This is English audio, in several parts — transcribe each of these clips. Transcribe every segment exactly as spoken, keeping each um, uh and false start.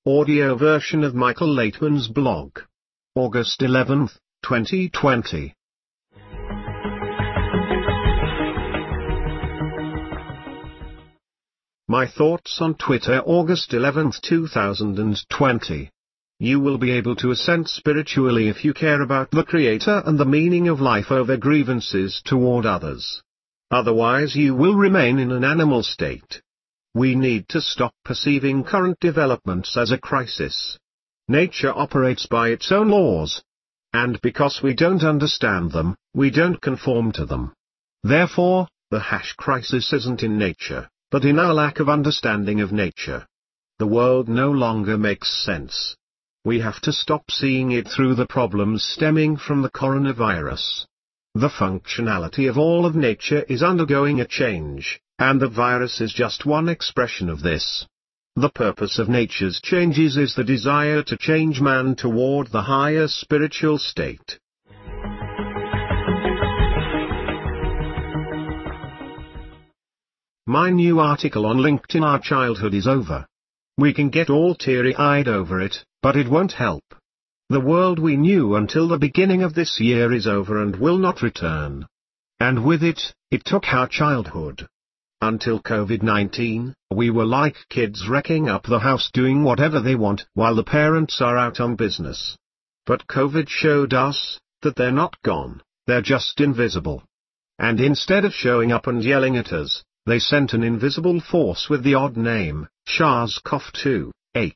Audio version of Michael Laitman's blog. August eleventh, twenty twenty. My thoughts on Twitter, August eleventh, two thousand twenty. You will be able to ascend spiritually if you care about the Creator and the meaning of life over grievances toward others. Otherwise you will remain in an animal state. We need to stop perceiving current developments as a crisis. Nature operates by its own laws. And because we don't understand them, we don't conform to them. Therefore, the hash crisis isn't in nature, but in our lack of understanding of nature. The world no longer makes sense. We have to stop seeing it through the problems stemming from the coronavirus. The functionality of all of nature is undergoing a change, and the virus is just one expression of this. The purpose of nature's changes is the desire to change man toward the higher spiritual state. My new article on LinkedIn, Our Childhood is Over. We can get all teary-eyed over it, but it won't help. The world we knew until the beginning of this year is over and will not return. And with it, it took our childhood. Until COVID nineteen, we were like kids wrecking up the house doing whatever they want while the parents are out on business. But COVID showed us that they're not gone, they're just invisible. And instead of showing up and yelling at us, they sent an invisible force with the odd name, SARS CoV two,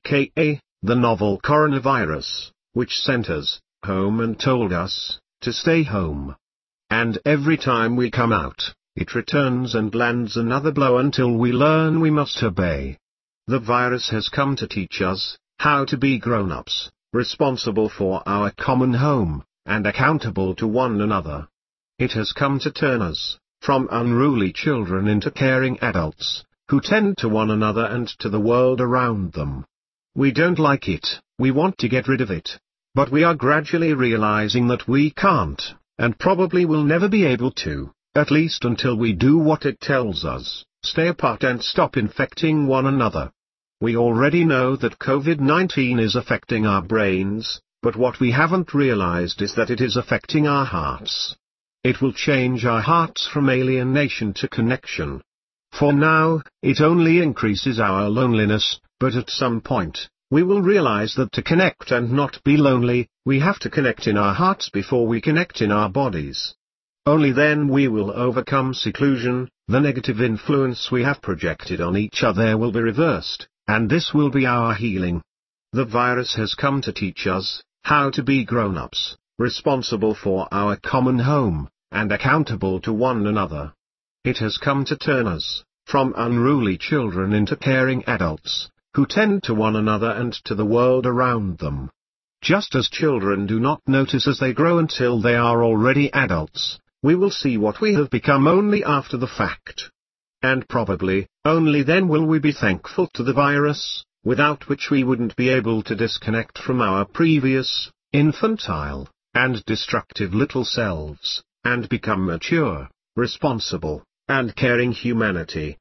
aka the novel coronavirus, which sent us home and told us to stay home. And every time we come out, it returns and lands another blow until we learn we must obey. The virus has come to teach us how to be grown-ups, responsible for our common home, and accountable to one another. It has come to turn us from unruly children into caring adults, who tend to one another and to the world around them. We don't like it, we want to get rid of it. But we are gradually realizing that we can't, and probably will never be able to, at least until we do what it tells us, stay apart and stop infecting one another. We already know that COVID nineteen is affecting our brains, but what we haven't realized is that it is affecting our hearts. It will change our hearts from alienation to connection. For now, it only increases our loneliness, but at some point, we will realize that to connect and not be lonely, we have to connect in our hearts before we connect in our bodies. Only then we will overcome seclusion, the negative influence we have projected on each other will be reversed, and this will be our healing. The virus has come to teach us how to be grown-ups, responsible for our common home, and accountable to one another. It has come to turn us from unruly children into caring adults, who tend to one another and to the world around them. Just as children do not notice as they grow until they are already adults, we will see what we have become only after the fact. And probably, only then will we be thankful to the virus, without which we wouldn't be able to disconnect from our previous, infantile, and destructive little selves, and become mature, responsible, and caring humanity.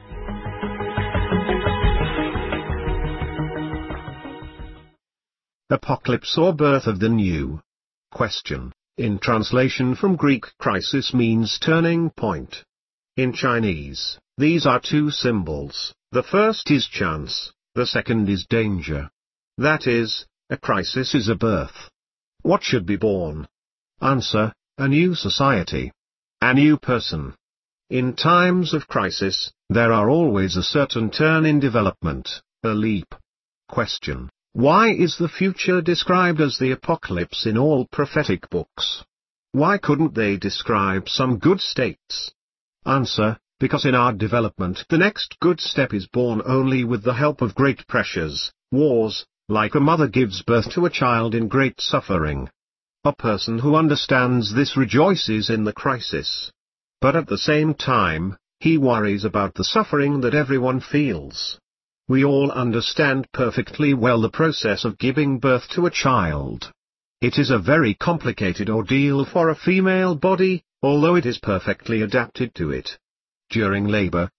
Apocalypse or birth of the new. Question. In translation from Greek, crisis means turning point. In Chinese, these are two symbols. The first is chance, the second is danger. That is, a crisis is a birth. What should be born? Answer, a new society. A new person. In times of crisis, there are always a certain turn in development, a leap. Question. Why is the future described as the apocalypse in all prophetic books? Why couldn't they describe some good states? Answer, because in our development the next good step is born only with the help of great pressures, wars, like a mother gives birth to a child in great suffering. A person who understands this rejoices in the crisis. But at the same time, he worries about the suffering that everyone feels. We all understand perfectly well the process of giving birth to a child. It is a very complicated ordeal for a female body, although it is perfectly adapted to it. During labor,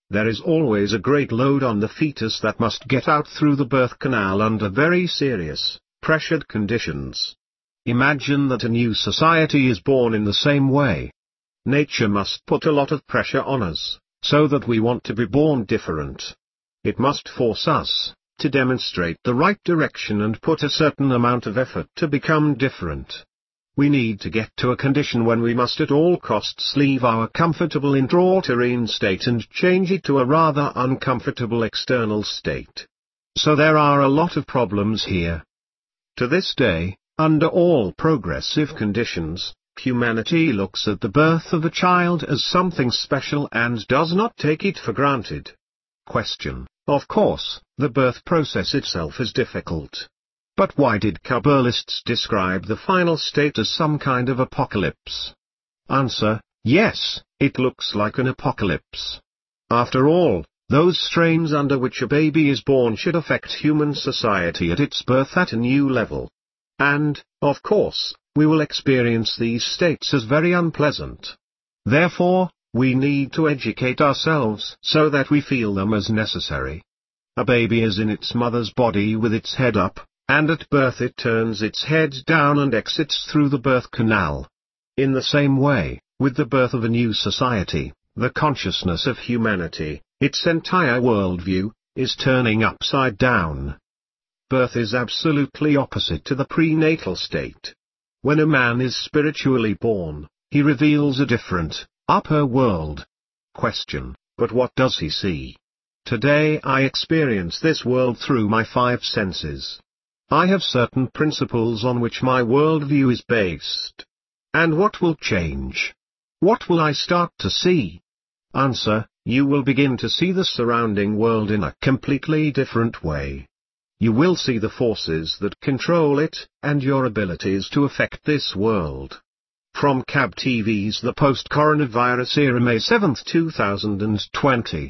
There is always a great load on the fetus that must get out through the birth canal under very serious, pressured conditions. Imagine that a new society is born in the same way. Nature must put a lot of pressure on us, so that we want to be born different. It must force us to demonstrate the right direction and put a certain amount of effort to become different. We need to get to a condition when we must at all costs leave our comfortable intrauterine state and change it to a rather uncomfortable external state. So there are a lot of problems here. To this day, under all progressive conditions, humanity looks at the birth of a child as something special and does not take it for granted. Question: Of course, the birth process itself is difficult. But why did Kabbalists describe the final state as some kind of apocalypse? Answer: Yes, it looks like an apocalypse. After all, those strains under which a baby is born should affect human society at its birth at a new level. And, of course, we will experience these states as very unpleasant. Therefore, we need to educate ourselves so that we feel them as necessary. A baby is in its mother's body with its head up, and at birth it turns its head down and exits through the birth canal. In the same way, with the birth of a new society, the consciousness of humanity, its entire worldview, is turning upside down. Birth is absolutely opposite to the prenatal state. When a man is spiritually born, he reveals a different, upper world. Question: But what does he see? Today I experience this world through my five senses. I have certain principles on which my worldview is based. And what will change? What will I start to see? Answer: You will begin to see the surrounding world in a completely different way. You will see the forces that control it, and your abilities to affect this world. From C A B T V's The Post-Coronavirus Era, May seventh two thousand twenty.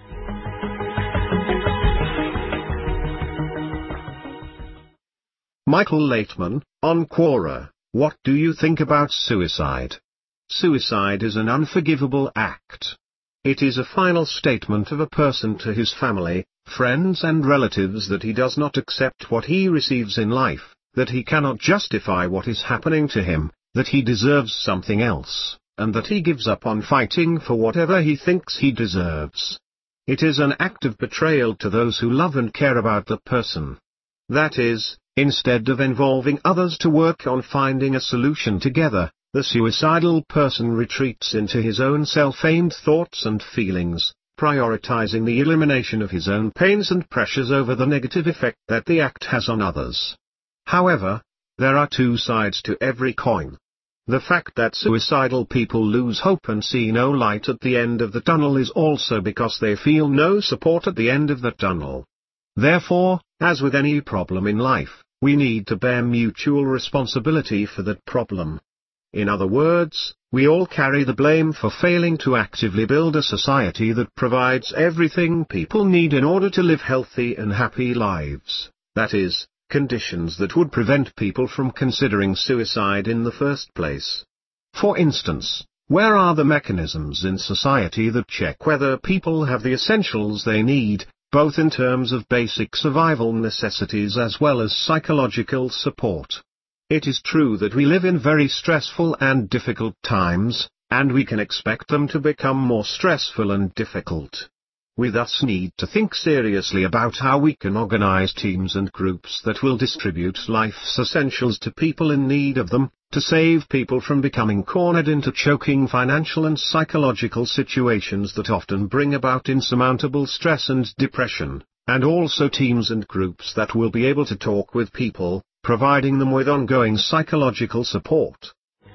Michael Laitman, on Quora: What do you think about suicide? Suicide is an unforgivable act. It is a final statement of a person to his family, friends and relatives that he does not accept what he receives in life, that he cannot justify what is happening to him, that he deserves something else, and that he gives up on fighting for whatever he thinks he deserves. It is an act of betrayal to those who love and care about the person. That is, instead of involving others to work on finding a solution together, the suicidal person retreats into his own self-aimed thoughts and feelings, prioritizing the elimination of his own pains and pressures over the negative effect that the act has on others. However, there are two sides to every coin. The fact that suicidal people lose hope and see no light at the end of the tunnel is also because they feel no support at the end of the tunnel. Therefore, as with any problem in life, we need to bear mutual responsibility for that problem. In other words, we all carry the blame for failing to actively build a society that provides everything people need in order to live healthy and happy lives, that is, conditions that would prevent people from considering suicide in the first place. For instance, where are the mechanisms in society that check whether people have the essentials they need, both in terms of basic survival necessities as well as psychological support? It is true that we live in very stressful and difficult times, and we can expect them to become more stressful and difficult. We thus need to think seriously about how we can organize teams and groups that will distribute life's essentials to people in need of them, to save people from becoming cornered into choking financial and psychological situations that often bring about insurmountable stress and depression, and also teams and groups that will be able to talk with people, providing them with ongoing psychological support.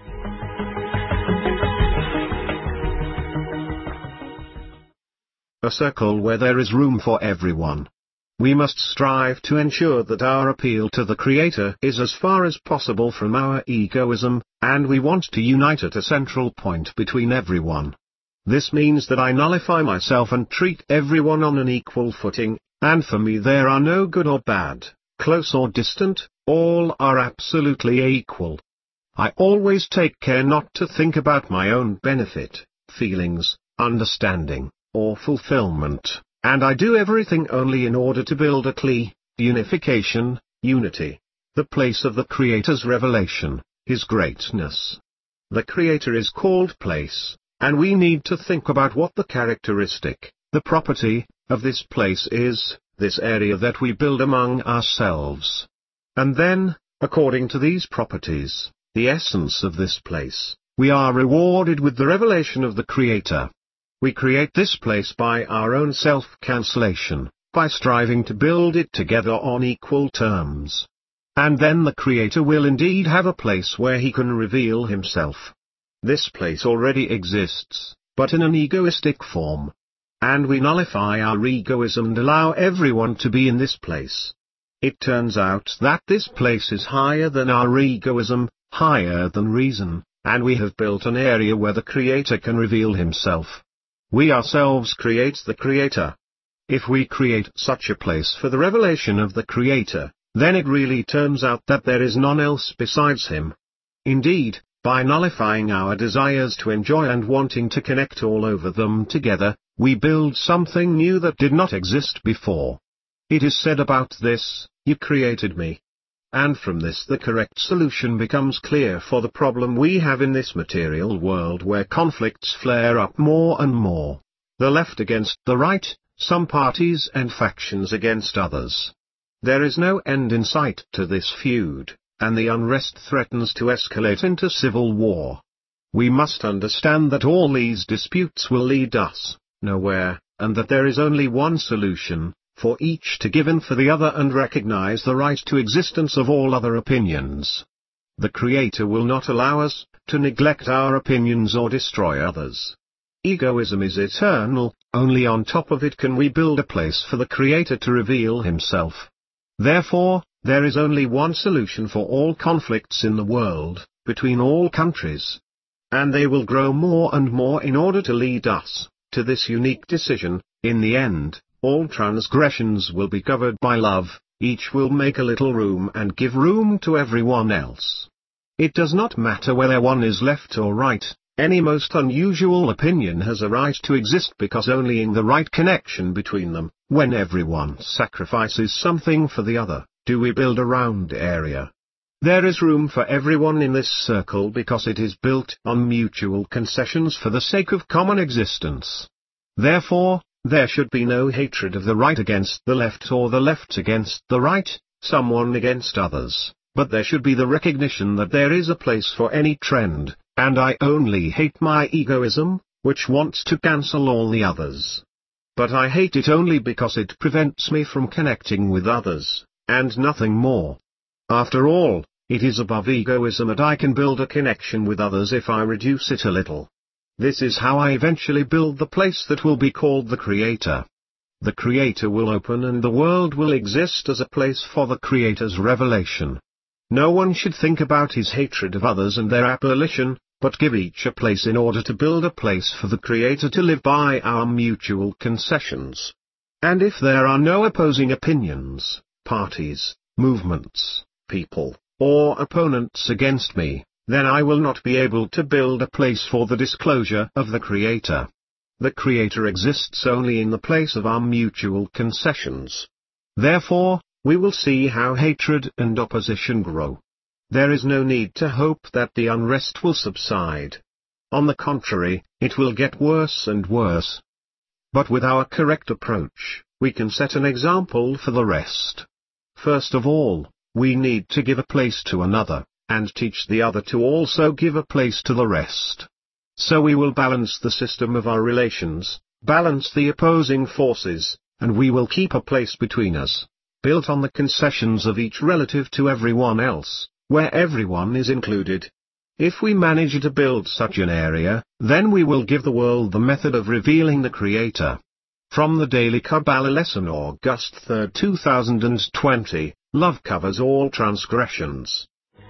A circle where there is room for everyone. We must strive to ensure that our appeal to the Creator is as far as possible from our egoism, and we want to unite at a central point between everyone. This means that I nullify myself and treat everyone on an equal footing, and for me there are no good or bad, close or distant, all are absolutely equal. I always take care not to think about my own benefit, feelings, understanding, or fulfillment, and I do everything only in order to build a Kli, unification, unity, the place of the Creator's revelation, His greatness. The Creator is called place, and we need to think about what the characteristic, the property, of this place is, this area that we build among ourselves. And then, according to these properties, the essence of this place, we are rewarded with the revelation of the Creator. We create this place by our own self-cancellation, by striving to build it together on equal terms. And then the Creator will indeed have a place where He can reveal Himself. This place already exists, but in an egoistic form. And we nullify our egoism and allow everyone to be in this place. It turns out that this place is higher than our egoism, higher than reason, and we have built an area where the Creator can reveal Himself. We ourselves create the Creator. If we create such a place for the revelation of the Creator, then it really turns out that there is none else besides Him. Indeed, by nullifying our desires to enjoy and wanting to connect all over them together, we build something new that did not exist before. It is said about this, "You created me." And from this the correct solution becomes clear for the problem we have in this material world where conflicts flare up more and more. The left against the right, some parties and factions against others. There is no end in sight to this feud, and the unrest threatens to escalate into civil war. We must understand that all these disputes will lead us nowhere, and that there is only one solution, for each to give in for the other and recognize the right to existence of all other opinions. The Creator will not allow us to neglect our opinions or destroy others. Egoism is eternal, only on top of it can we build a place for the Creator to reveal Himself. Therefore, there is only one solution for all conflicts in the world, between all countries. And they will grow more and more in order to lead us to this unique decision. In the end, all transgressions will be covered by love, each will make a little room and give room to everyone else. It does not matter whether one is left or right, any most unusual opinion has a right to exist because only in the right connection between them, when everyone sacrifices something for the other, do we build a round area. There is room for everyone in this circle because it is built on mutual concessions for the sake of common existence. Therefore, there should be no hatred of the right against the left or the left against the right, someone against others, but there should be the recognition that there is a place for any trend, and I only hate my egoism, which wants to cancel all the others. But I hate it only because it prevents me from connecting with others, and nothing more. After all, it is above egoism that I can build a connection with others if I reduce it a little. This is how I eventually build the place that will be called the Creator. The Creator will open and the world will exist as a place for the Creator's revelation. No one should think about his hatred of others and their abolition, but give each a place in order to build a place for the Creator to live by our mutual concessions. And if there are no opposing opinions, parties, movements, people, or opponents against me, then I will not be able to build a place for the disclosure of the Creator. The Creator exists only in the place of our mutual concessions. Therefore, we will see how hatred and opposition grow. There is no need to hope that the unrest will subside. On the contrary, it will get worse and worse. But with our correct approach, we can set an example for the rest. First of all, we need to give a place to another, and teach the other to also give a place to the rest. So we will balance the system of our relations, balance the opposing forces, and we will keep a place between us, built on the concessions of each relative to everyone else, where everyone is included. If we manage to build such an area, then we will give the world the method of revealing the Creator. From the Daily Kabbalah Lesson, August third two thousand twenty, Love covers all transgressions.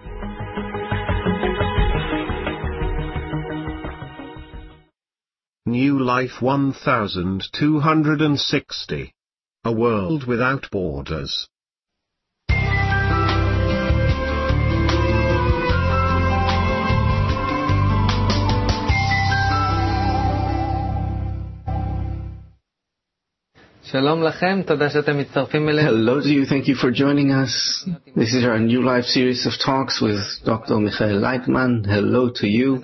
New Life one thousand two hundred sixty. A world without borders. Hello to you, thank you for joining us. This is our new live series of talks with Doctor Michael Leitman. Hello to you.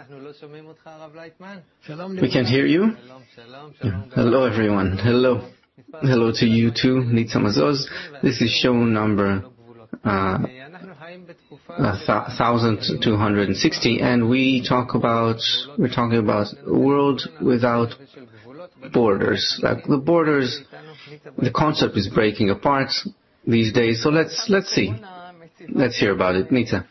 We can't hear you? Hello everyone. Hello. Hello to you too, Nitza Mazoz. This is show number uh, one thousand two hundred sixty, and we talk about, we're talking about a world without borders. Like the borders, the concept is breaking apart these days, so let's let's see. Let's hear about it. Nitza.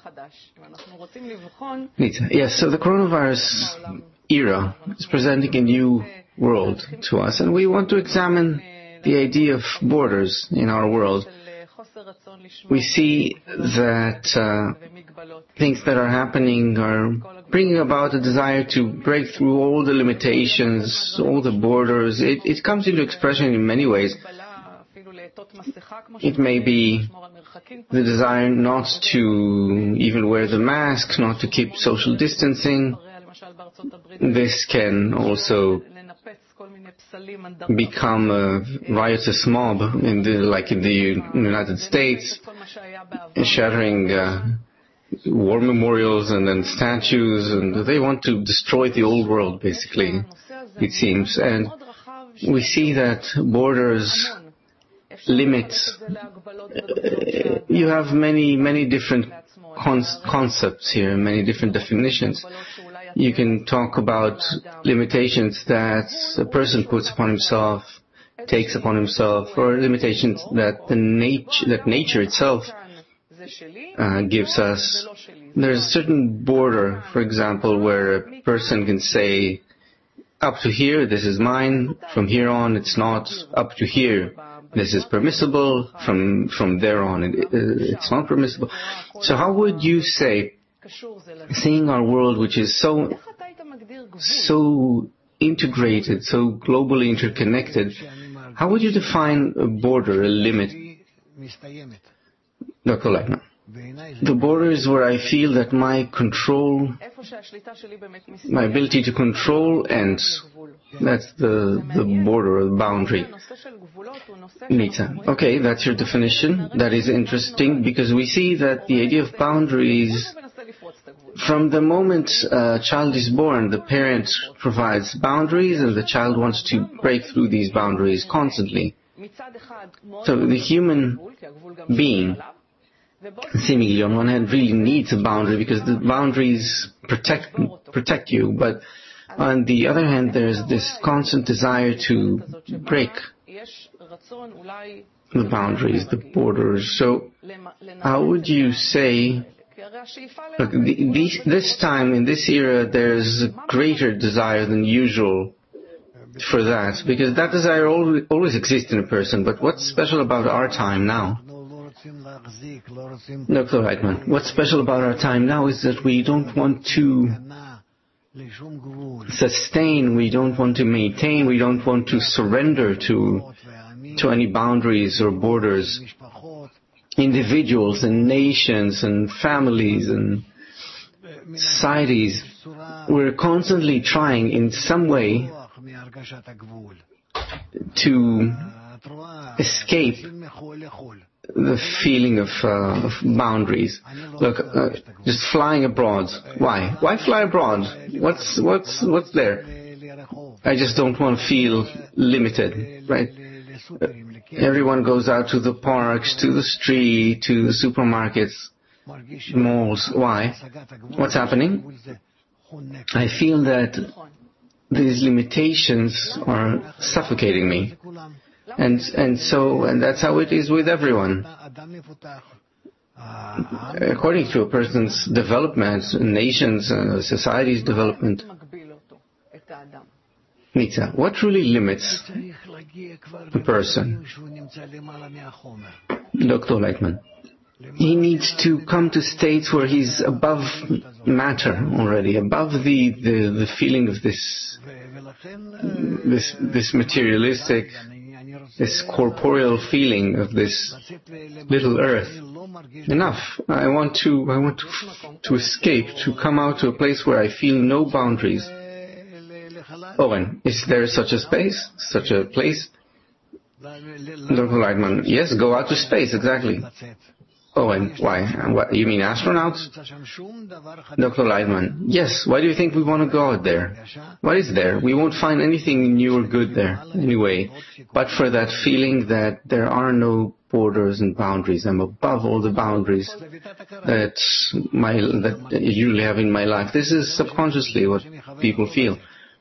Nitza. Yes, so the coronavirus era is presenting a new world to us, and we want to examine the idea of borders in our world. We see that uh, things that are happening are bringing about a desire to break through all the limitations, all the borders. It, it comes into expression in many ways. It may be the desire not to even wear the mask, not to keep social distancing. This can also become a riotous mob, in the, like in the United States, shattering uh, war memorials and then statues, and they want to destroy the old world, basically, it seems. And we see that borders limit. Uh, you have many, many different con- concepts here, many different definitions. You can talk about limitations that a person puts upon himself, takes upon himself, or limitations that the nature, that nature itself uh, gives us. There's a certain border, for example, where a person can say, up to here, this is mine, from here on, it's not, up to here, this is permissible, from from there on, it, it's not permissible. So how would you say, seeing our world, which is so so integrated, so globally interconnected, how would you define a border, a limit? Doctor Leitman. The border is where I feel that my control, my ability to control ends. That's the, the border, or the boundary. Nitza. Okay, that's your definition. That is interesting, because we see that the idea of boundaries, from the moment a child is born, the parent provides boundaries and the child wants to break through these boundaries constantly. So the human being, seemingly on one hand, really needs a boundary because the boundaries protect protect you, but on the other hand, there's this constant desire to break the boundaries, the borders. So how would you say, look, the, the, this time, in this era, there's a greater desire than usual for that, because that desire always, always exists in a person, but what's special about our time now? Doctor Leitman, what's special about our time now is that we don't want to sustain, we don't want to maintain, we don't want to surrender to to any boundaries or borders. Individuals and nations and families and societies, we're constantly trying in some way to escape the feeling of, uh, of boundaries. Look, uh, just flying abroad. Why? Why fly abroad? What's what's what's there? I just don't want to feel limited, right? Uh, everyone goes out to the parks, to the street, to the supermarkets, malls. Why? What's happening? I feel that these limitations are suffocating me. And and so, and that's how it is with everyone. According to a person's development, a nation's, uh, society's development. Nitza, what truly limits a person? Doctor Leitman. He needs to come to states where he's above matter already, above the, the, the feeling of this, this, this materialistic, this corporeal feeling of this little earth. Enough. I want to, I want to, to escape, to come out to a place where I feel no boundaries. Owen, is there such a space, such a place? Doctor Lightman, yes, go out to space, exactly. Oh, and why? What, you mean astronauts? Doctor Lightman, yes, why do you think we want to go out there? What is there? We won't find anything new or good there, anyway, but for that feeling that there are no borders and boundaries. I'm above all the boundaries that my that I usually have in my life. This is subconsciously what people feel.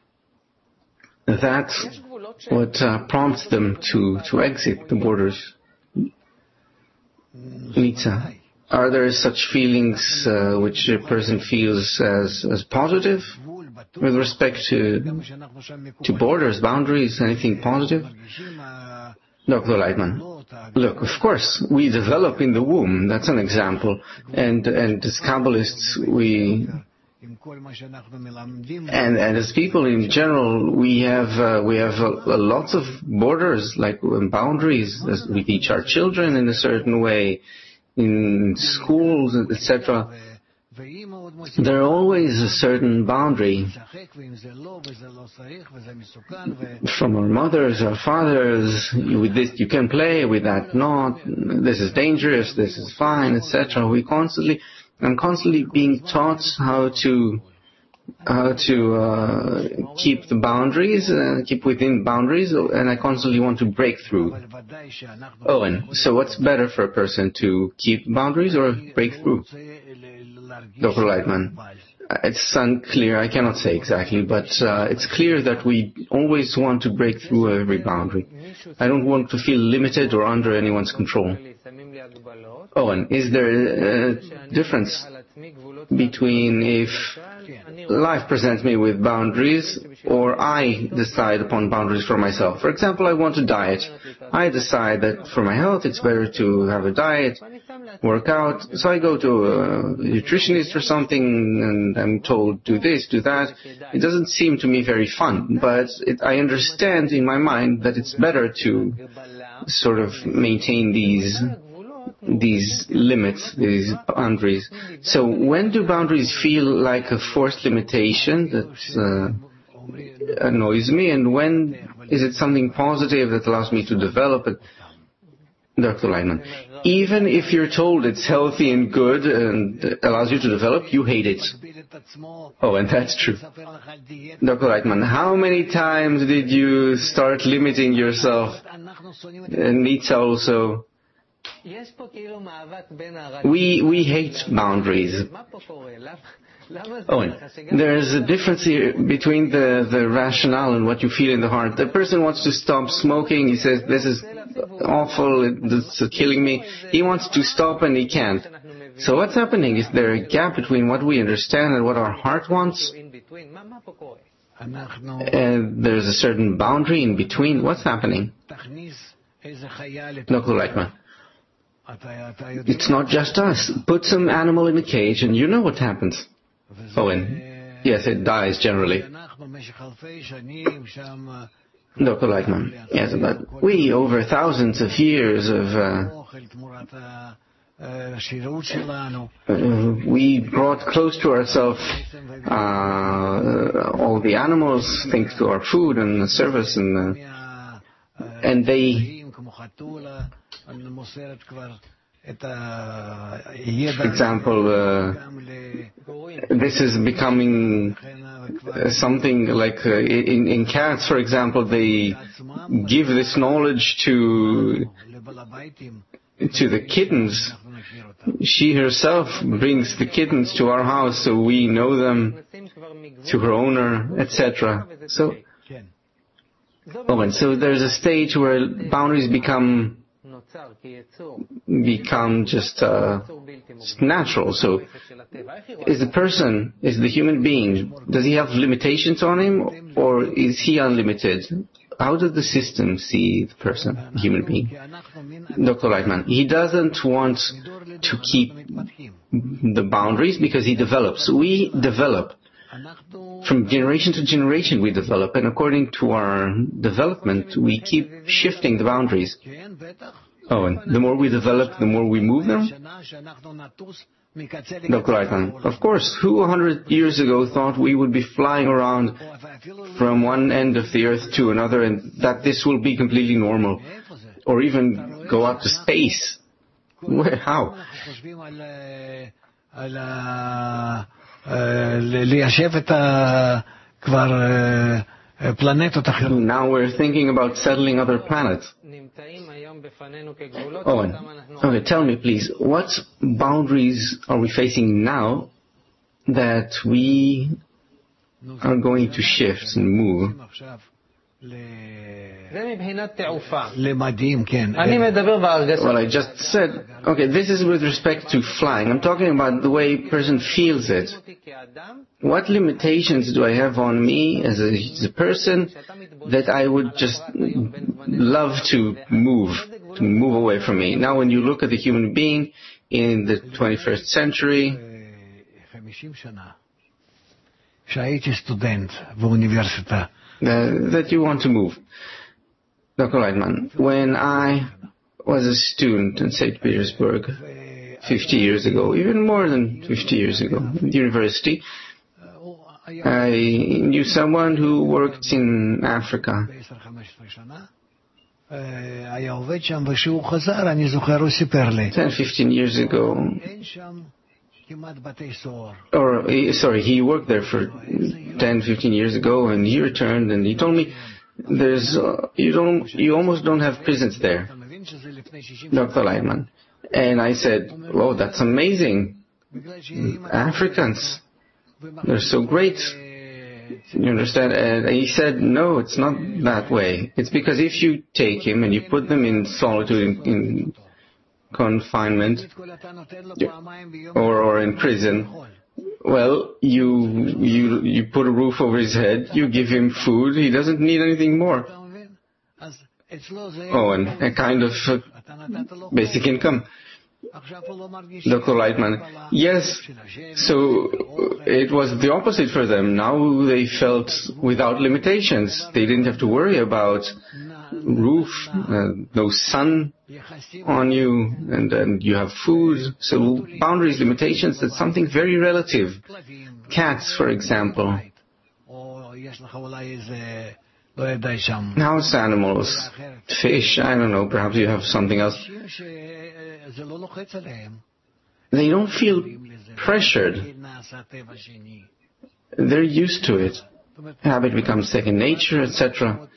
That's what uh, prompts them to, to exit the borders. Nitsa, are there such feelings uh, which a person feels as, as positive with respect to, to borders, boundaries, anything positive? Doctor Lightman, look, of course, we develop in the womb. That's an example. And, and as Kabbalists, we... And, and as people in general, we have uh, we have uh, lots of borders, like boundaries. As we teach our children in a certain way, in schools, et cetera. There are always a certain boundary from our mothers, our fathers. With this you can play, with that not. This is dangerous. This is fine, et cetera. We constantly. I'm constantly being taught how to how to uh, keep the boundaries, uh, keep within boundaries, and I constantly want to break through. Owen, so what's better for a person, to keep boundaries or break through? Doctor Lightman, it's unclear, I cannot say exactly, but uh, it's clear that we always want to break through every boundary. I don't want to feel limited or under anyone's control. Owen, is there a difference between if life presents me with boundaries or I decide upon boundaries for myself? For example, I want to diet. I decide that for my health it's better to have a diet, work out. So I go to a nutritionist or something and I'm told do this, do that. It doesn't seem to me very fun, but it, I understand in my mind that it's better to sort of maintain these these limits, these boundaries. So when do boundaries feel like a forced limitation that uh, annoys me, and when is it something positive that allows me to develop it? Doctor Lightman, even if you're told it's healthy and good and allows you to develop, you hate it. Oh, and that's true. Doctor Lightman, how many times did you start limiting yourself? And Nitsa also. We we hate boundaries. Owen, there is a difference here between the, the rationale and what you feel in the heart. The person wants to stop smoking. He says, this is awful, it's killing me. He wants to stop and he can't. So what's happening? Is there a gap between what we understand and what our heart wants? And there's a certain boundary in between. What's happening? Doctor Lightman. It's not just us. Put some animal in a cage and you know what happens. Owen. Yes, it dies generally. Doctor Lightman. Yes, but we, over thousands of years of... Uh, uh, we brought close to ourselves uh, all the animals, thanks to our food and the service, and, uh, and they... Example, uh, this is becoming uh, something like uh, in, in cats, for example, they give this knowledge to to the kittens. She herself brings the kittens to our house so we know them, to her owner, et cetera. So, oh, and so there's a stage where boundaries become become just uh, natural. So is the person, is the human being, does he have limitations on him or is he unlimited? How does the system see the person, the human being? Doctor Lightman, he doesn't want to keep the boundaries because he develops. We develop. From generation to generation we develop, and according to our development we keep shifting the boundaries. Oh, and the more we develop, the more we move them? Doctor Lightman, of course, who a hundred years ago thought we would be flying around from one end of the earth to another and that this will be completely normal? or even go out to space. Where, how? Now we're thinking about settling other planets. Owen, okay, tell me please, what boundaries are we facing now that we are going to shift and move? Well, I just said, okay, this is with respect to flying. I'm talking about the way a person feels it. What limitations do I have on me as a, as a person that I would just love to move, to move away from me? Now, when you look at the human being in the twenty-first century, Uh, that you want to move. Doctor Leitman, when I was a student in Saint Petersburg fifty years ago, even more than fifty years ago, at university, I knew someone who worked in Africa. ten, fifteen years ago, or, sorry, he worked there for ten, fifteen years ago, and he returned, and he told me, there's, uh, you don't, you almost don't have prisons there, Doctor Leitman. And I said, oh, that's amazing. Africans, they're so great. You understand? And he said, no, it's not that way. It's because if you take him and you put them in solitude, in, in confinement, or, or in prison, well, you, you, you put a roof over his head, you give him food, he doesn't need anything more. Oh, and a kind of uh, basic income. Doctor Leitman, yes, so it was the opposite for them. Now they felt without limitations. They didn't have to worry about roof, uh, no sun on you, and, and you have food. So boundaries, limitations, that's something very relative. Cats, for example. House animals, fish, I don't know, perhaps you have something else. They don't feel pressured. They're used to it. Habit becomes second nature, et cetera.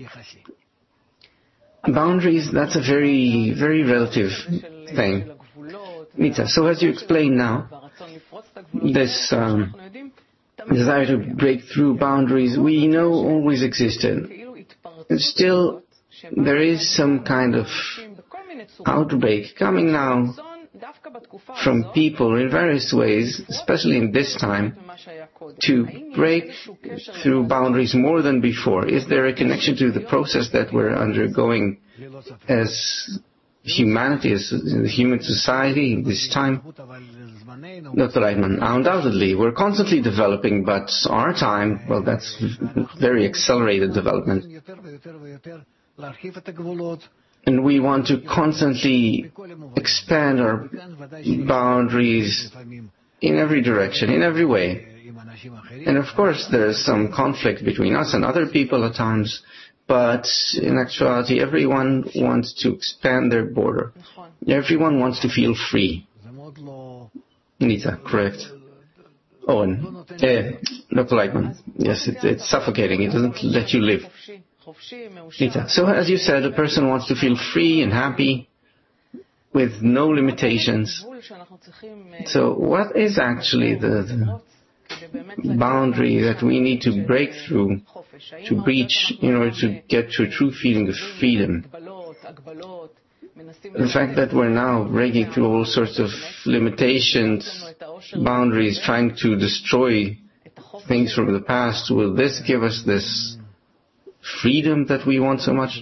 Boundaries, that's a very, very relative thing. Nita, so as you explain now, this um, desire to break through boundaries, we know always existed. And still, there is some kind of outbreak coming now from people in various ways, especially in this time, to break through boundaries more than before. Is there a connection to the process that we're undergoing as humanity, as the human society in this time? Doctor Leitman, undoubtedly, we're constantly developing, but our time, well, that's very accelerated development. And we want to constantly expand our boundaries in every direction, in every way. And of course, there's some conflict between us and other people at times, but in actuality, everyone wants to expand their border. Everyone wants to feel free. Nita, correct. Owen, eh, Doctor Leitman, yes, it, it's suffocating. It doesn't let you live. Nita, so as you said, a person wants to feel free and happy with no limitations. So what is actually the, the boundary that we need to break through, to breach, in order to get to a true feeling of freedom? The fact that we're now breaking through all sorts of limitations, boundaries, trying to destroy things from the past, will this give us this freedom that we want so much?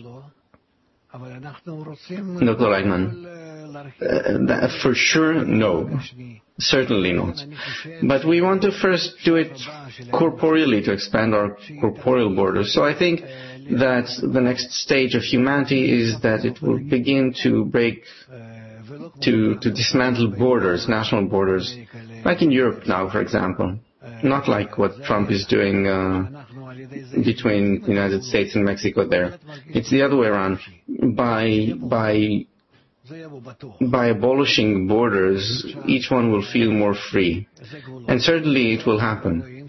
Doctor Leitman, uh, that for sure, no. Certainly not. But we want to first do it corporeally, to expand our corporeal borders. So I think that the next stage of humanity is that it will begin to break, to, to dismantle borders, national borders, like in Europe now, for example. Not like what Trump is doing uh, between the United States and Mexico there. It's the other way around. by, by, by abolishing borders, each one will feel more free. And certainly it will happen.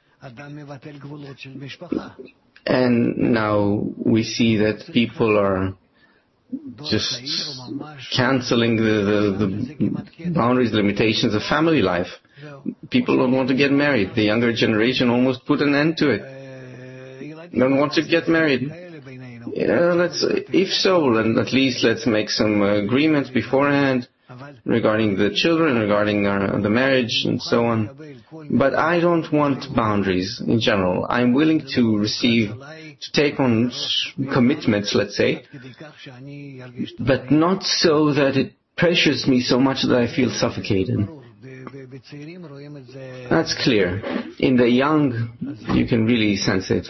And now we see that people are just canceling the, the, the boundaries, limitations of family life. People don't want to get married. The younger generation almost put an end to it. Don't want to get married. Yeah, let's, if so, then at least let's make some agreements beforehand regarding the children, regarding our, the marriage and so on. But I don't want boundaries in general. I'm willing to receive, to take on commitments, let's say, but not so that it pressures me so much that I feel suffocated. That's clear. In the young, you can really sense it.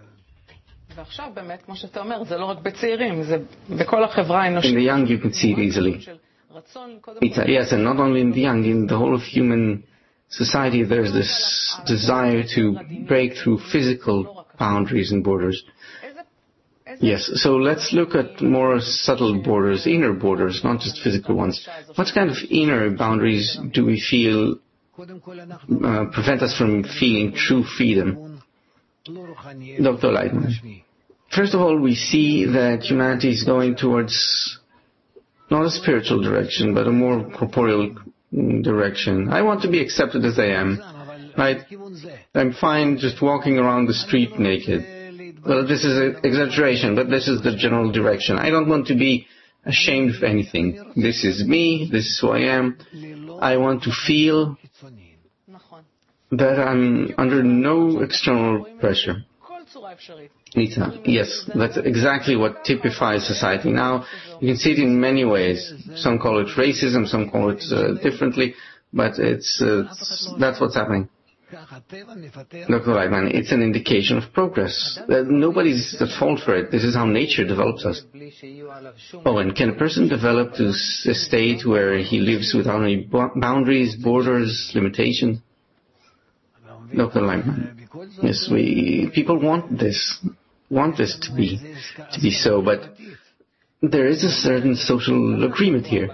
In the young, you can see it easily. Yes, and not only in the young, in the whole of human society, there's this desire to break through physical boundaries and borders. Yes, so let's look at more subtle borders, inner borders, not just physical ones. What kind of inner boundaries do we feel uh, prevent us from feeling true freedom? Doctor Leitman. First of all, we see that humanity is going towards not a spiritual direction, but a more corporeal direction. I want to be accepted as I am. Right? I'm fine just walking around the street naked. Well, this is an exaggeration, but this is the general direction. I don't want to be ashamed of anything. This is me, this is who I am. I want to feel that I'm under no external pressure. Nita, yes, that's exactly what typifies society. Now, you can see it in many ways. Some call it racism, some call it uh, differently, but it's, uh, it's that's what's happening. Doctor Leitman, it's an indication of progress. Uh, nobody's at fault for it. This is how nature develops us. Oh, and can a person develop to a state where he lives without any boundaries, borders, limitations? Doctor Leitman, yes, we people want this, want this to be to be so, but there is a certain social agreement here.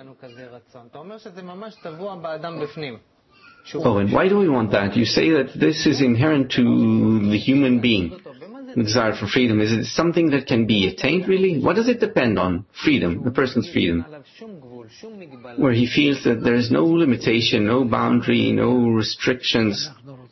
Oh, and why do we want that? You say that this is inherent to the human being, the desire for freedom. Is it something that can be attained, really? What does it depend on? Freedom, the person's freedom. Where he feels that there is no limitation, no boundary, no restrictions.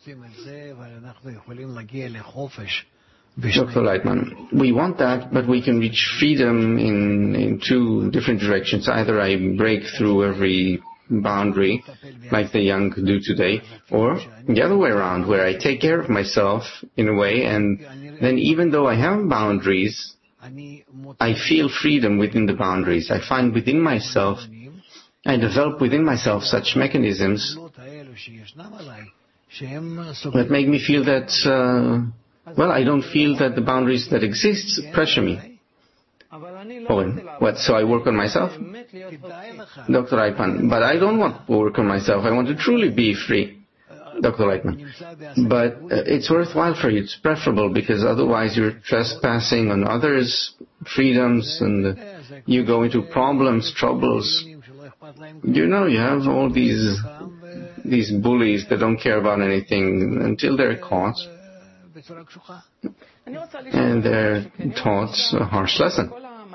Doctor Leitman, we want that, but we can reach freedom in, in two different directions. Either I break through every boundary, like the young do today, or the other way around, where I take care of myself in a way, and then even though I have boundaries, I feel freedom within the boundaries. I find within myself, I develop within myself such mechanisms that make me feel that, uh, well, I don't feel that the boundaries that exist pressure me. Oh, and what, so I work on myself? Doctor Leitman, but I don't want to work on myself. I want to truly be free. Doctor Leitman, but uh, it's worthwhile for you. It's preferable, because otherwise you're trespassing on others' freedoms and uh, you go into problems, troubles. You know, you have all these these bullies that don't care about anything until they're caught. And they're taught a harsh lesson.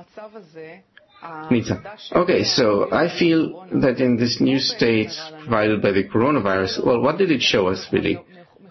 Nita. Okay, so I feel that in this new state provided by the coronavirus, well, what did it show us really?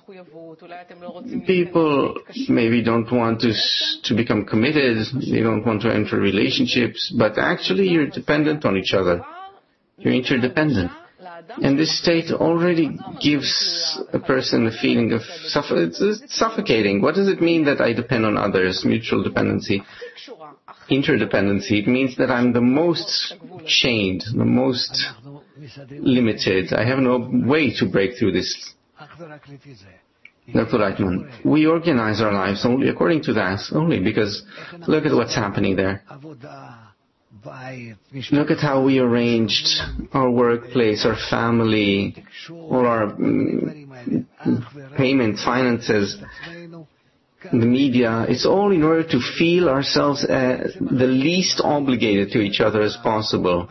People maybe don't want to to become committed, they don't want to enter relationships, but actually you're dependent on each other. You're interdependent. And this state already gives a person a feeling of suff- it's suffocating. What does it mean that I depend on others? Mutual dependency. Interdependency. It means that I'm the most chained, the most limited. I have no way to break through this. Doctor Leitman, we organize our lives only according to that, only because look at what's happening there. Look at how we arranged our workplace, our family, all our mm, payment, finances. the media, it's all in order to feel ourselves uh, the least obligated to each other as possible.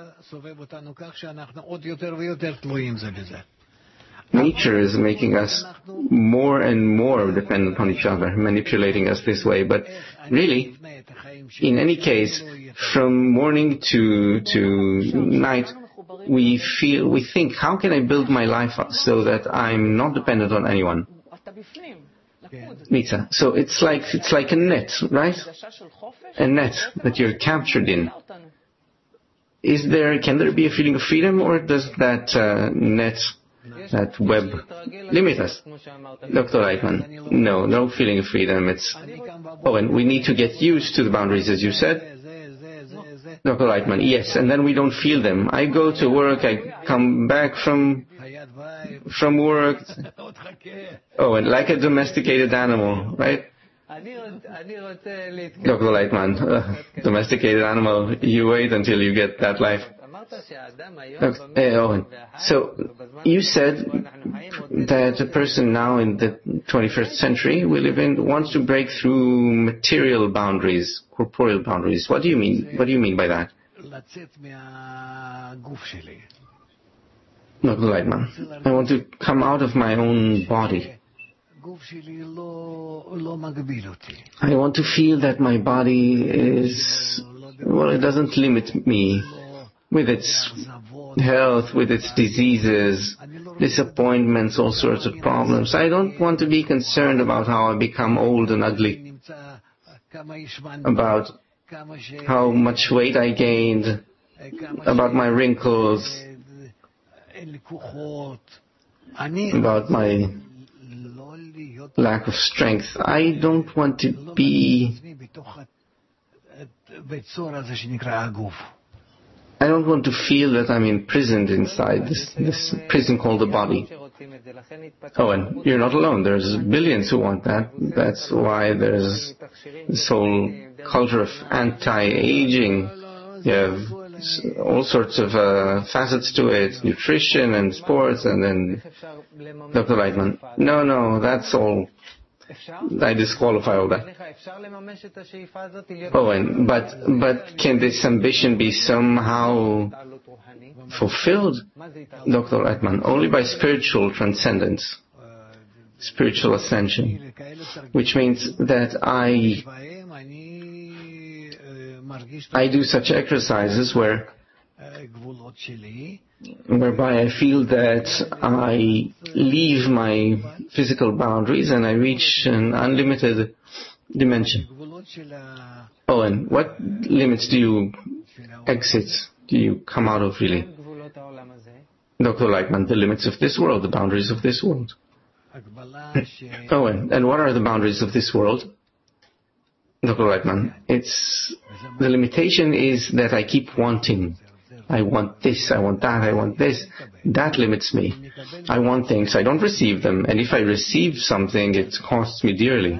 Nature is making us more and more dependent on each other, manipulating us this way. But really, in any case, from morning to to night, we feel, we think, how can I build my life up so that I'm not dependent on anyone? Nitza. So it's like it's like a net, right? A net that you're captured in. Is there? Can there be a feeling of freedom, or does that uh, net, that web, limit us? Doctor Leitman, no, no feeling of freedom. It's oh, and we need to get used to the boundaries, as you said. Doctor Leitman, yes, and then we don't feel them. I go to work, I come back from from work. Oh, and like a domesticated animal, right? Doctor Leitman, uh, domesticated animal, you wait until you get that life. Uh, so, you said that a person now in the twenty-first century we live in wants to break through material boundaries, corporeal boundaries. What do you mean? What do you mean by that? Doctor Leitman, I want to come out of my own body. I want to feel that my body is, well, it doesn't limit me with its health, with its diseases, disappointments, all sorts of problems. I don't want to be concerned about how I become old and ugly, about how much weight I gained, about my wrinkles, about my lack of strength. I don't want to be I don't want to feel that I'm imprisoned inside this, this prison called the body. Oh, and you're not alone. There's billions who want that. That's why there's this whole culture of anti-aging. You have all sorts of uh, facets to it, nutrition and sports, and then Doctor Leitman. No, no, that's all. I disqualify all that. Oh, and, but, but can this ambition be somehow fulfilled, Doctor Leitman? Only by spiritual transcendence, spiritual ascension, which means that I, I do such exercises where whereby I feel that I leave my physical boundaries and I reach an unlimited dimension. Oh, and what limits do you exit, do you come out of really? Doctor Leitman, the limits of this world, the boundaries of this world. Oh, and, and what are the boundaries of this world? Doctor Leitman, it's, the limitation is that I keep wanting. I want this, I want that, I want this. That limits me. I want things, I don't receive them, and if I receive something, it costs me dearly.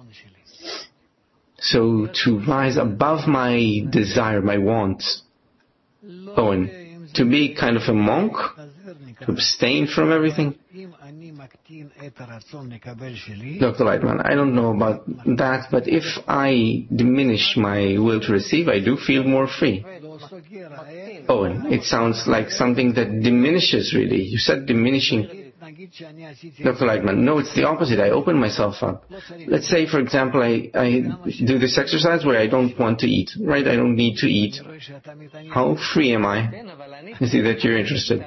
So to rise above my desire, my wants, oh, and to be kind of a monk, to abstain from everything. Doctor Leitman, I don't know about that, but if I diminish my will to receive, I do feel more free. Oh, and it sounds like something that diminishes really. You said diminishing. Doctor Leitman, no, it's the opposite. I open myself up. Let's say, for example, I, I do this exercise where I don't want to eat, right? I don't need to eat. How free am I? I see that you're interested.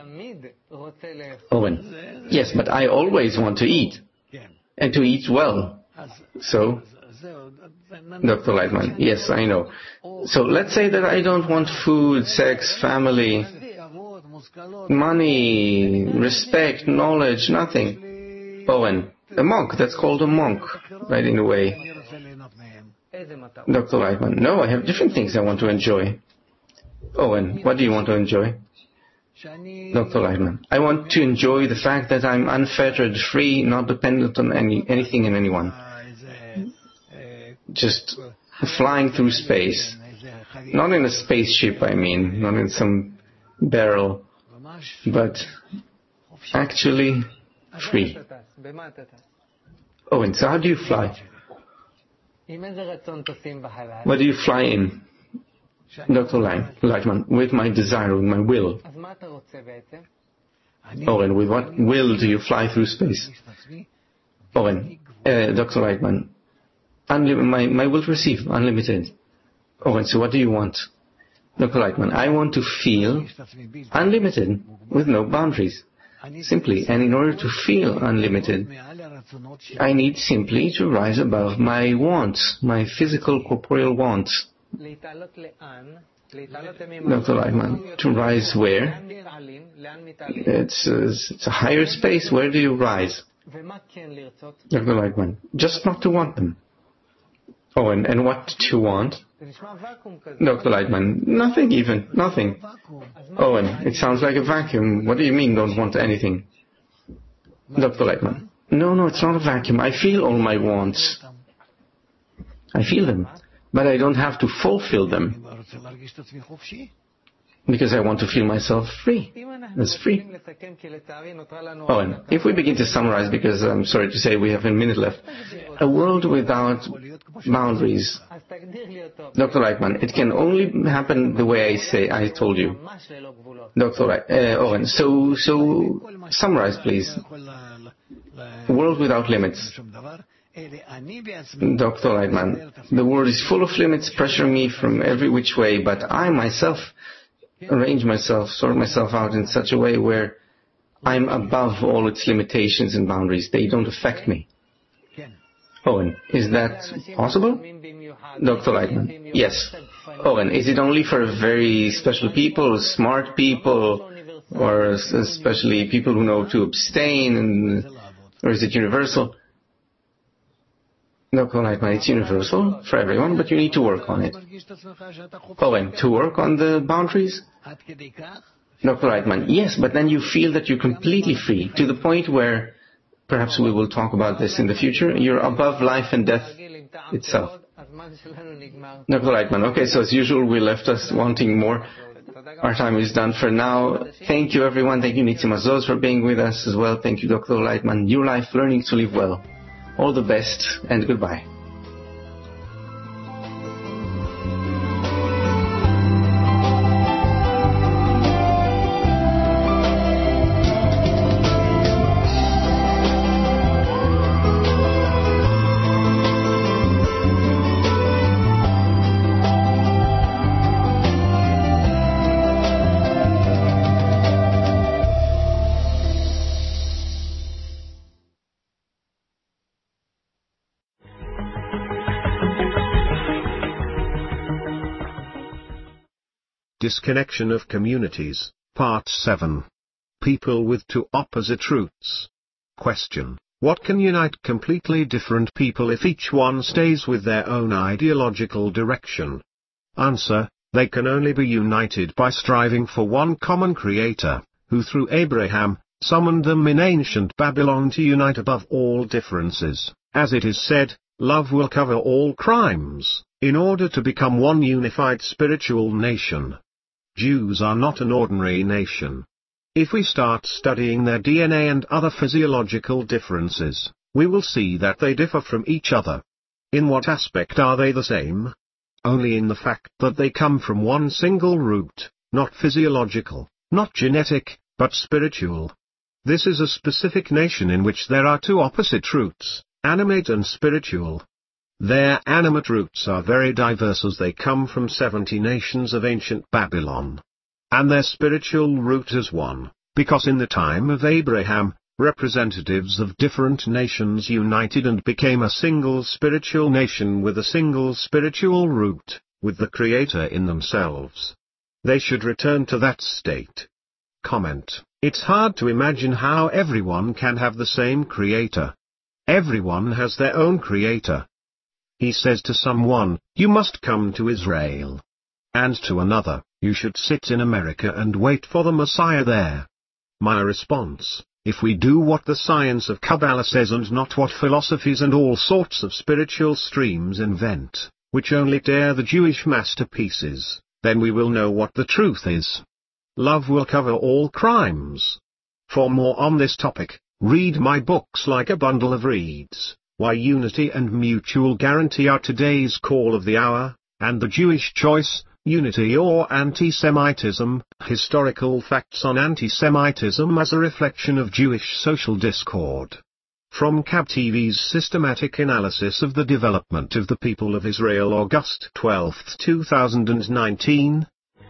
Owen, yes, but I always want to eat, and to eat well. So, Doctor Leitman, yes, I know. So let's say that I don't want food, sex, family, money, respect, knowledge, nothing. Owen, a monk, that's called a monk, right, in a way. Doctor Leitman, no, I have different things I want to enjoy. Owen, what do you want to enjoy? Doctor Leitman, I want to enjoy the fact that I'm unfettered, free, not dependent on any anything and anyone. Just flying through space. Not in a spaceship, I mean, not in some barrel, but actually free. Oh, and so how do you fly? What do you fly in? Doctor Lightman, with my desire, with my will. Oren, with what will do you fly through space? Oren, uh, Doctor Lightman, unli- my, my will to receive, unlimited. Oren, so what do you want? Doctor Lightman, I want to feel unlimited, with no boundaries. Simply, and in order to feel unlimited, I need simply to rise above my wants, my physical corporeal wants. Doctor Lightman, to rise where? It's a, it's a higher space. Where do you rise? Doctor Lightman, just not to want them. Oh, and, and what do you want? Doctor Lightman, nothing even, nothing. Oh, and it sounds like a vacuum. What do you mean don't want anything? Doctor Lightman, no, no, it's not a vacuum. I feel all my wants. I feel them. But I don't have to fulfill them. Because I want to feel myself free. As free. Oh, and if we begin to summarize, because I'm sorry to say we have a minute left. A world without boundaries. Doctor Lightman, it can only happen the way I say, I told you. Doctor Light, uh, Oren, so, so, summarize please. A world without limits. Doctor Lightman, the world is full of limits pressuring me from every which way, but I myself arrange myself, sort myself out in such a way where I'm above all its limitations and boundaries. They don't affect me. Owen, is that possible? Doctor Lightman, yes. Owen, is it only for very special people, smart people, or especially people who know to abstain, and, or is it universal? Doctor Lightman, it's universal for everyone, but you need to work on it. Owen, to work on the boundaries? Doctor Lightman, yes, but then you feel that you're completely free, to the point where, perhaps we will talk about this in the future, you're above life and death itself. Doctor Lightman, okay, so as usual, we left us wanting more. Our time is done for now. Thank you, everyone. Thank you, Nitzim Azoz, for being with us as well. Thank you, Doctor Lightman. New life, learning to live well. All the best, and goodbye. Disconnection of Communities, Part seven. People with two opposite roots. Question: what can unite completely different people if each one stays with their own ideological direction? Answer: they can only be united by striving for one common Creator, who through Abraham, summoned them in ancient Babylon to unite above all differences. As it is said, love will cover all crimes, in order to become one unified spiritual nation. Jews are not an ordinary nation. If we start studying their D N A and other physiological differences, we will see that they differ from each other. In what aspect are they the same? Only in the fact that they come from one single root, not physiological, not genetic, but spiritual. This is a specific nation in which there are two opposite roots, animate and spiritual. Their animate roots are very diverse as they come from seventy nations of ancient Babylon. And their spiritual root is one, because in the time of Abraham, representatives of different nations united and became a single spiritual nation with a single spiritual root, with the Creator in themselves. They should return to that state. Comment: it's hard to imagine how everyone can have the same Creator. Everyone has their own Creator. He says to someone, you must come to Israel. And to another, you should sit in America and wait for the Messiah there. My response: if we do what the science of Kabbalah says and not what philosophies and all sorts of spiritual streams invent, which only tear the Jewish mass to pieces, then we will know what the truth is. Love will cover all crimes. For more on this topic, read my books Like a Bundle of Reeds, Why unity and mutual guarantee are today's call of the hour, and the Jewish choice, unity or anti-Semitism, historical facts on anti-Semitism as a reflection of Jewish social discord. From K A B T V's systematic analysis of the development of the people of Israel, August twelfth, two thousand nineteen.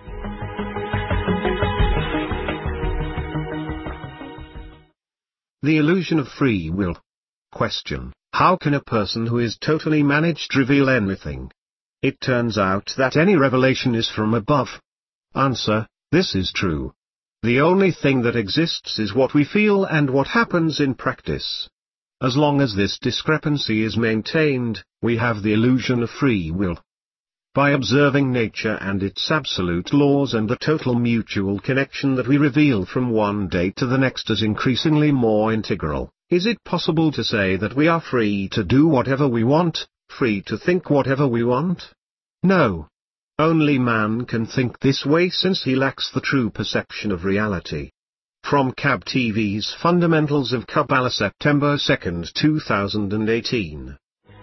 The illusion of free will. Question: how can a person who is totally managed reveal anything? It turns out that any revelation is from above. Answer: this is true. The only thing that exists is what we feel and what happens in practice. As long as this discrepancy is maintained, we have the illusion of free will. By observing nature and its absolute laws and the total mutual connection that we reveal from one day to the next as increasingly more integral, is it possible to say that we are free to do whatever we want, free to think whatever we want? No. Only man can think this way, since he lacks the true perception of reality. From K A B T V's Fundamentals of Kabbalah, September second, two thousand eighteen.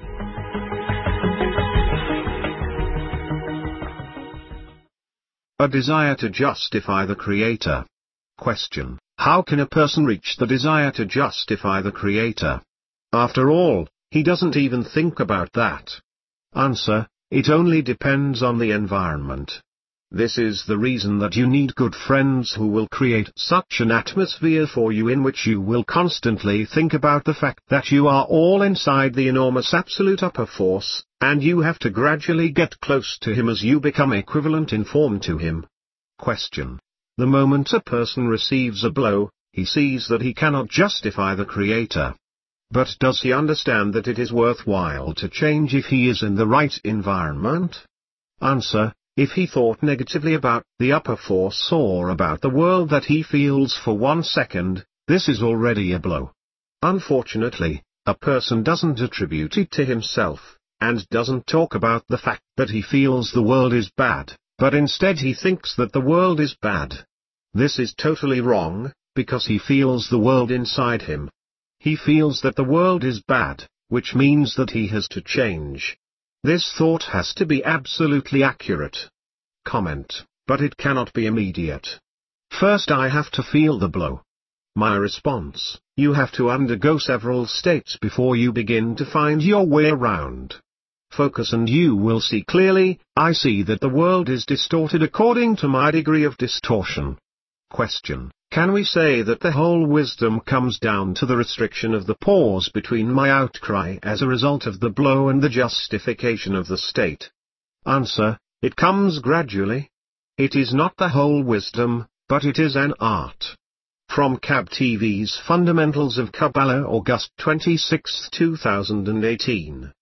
A desire to justify the Creator. Question: how can a person reach the desire to justify the Creator? After all, he doesn't even think about that. Answer: it only depends on the environment. This is the reason that you need good friends who will create such an atmosphere for you in which you will constantly think about the fact that you are all inside the enormous absolute upper force, and you have to gradually get close to him as you become equivalent in form to him. Question: the moment a person receives a blow, he sees that he cannot justify the Creator. But does he understand that it is worthwhile to change if he is in the right environment? Answer: if he thought negatively about the upper force or about the world that he feels for one second, this is already a blow. Unfortunately, a person doesn't attribute it to himself, and doesn't talk about the fact that he feels the world is bad, but instead he thinks that the world is bad. This is totally wrong, because he feels the world inside him. He feels that the world is bad, which means that he has to change. This thought has to be absolutely accurate. Comment: but it cannot be immediate. First I have to feel the blow. My response: you have to undergo several states before you begin to find your way around. Focus and you will see clearly. I see that the world is distorted according to my degree of distortion. Question: can we say that the whole wisdom comes down to the restriction of the pause between my outcry as a result of the blow and the justification of the state? Answer: it comes gradually. It is not the whole wisdom, but it is an art. From K A B T V's Fundamentals of Kabbalah, August twenty-sixth, two thousand eighteen.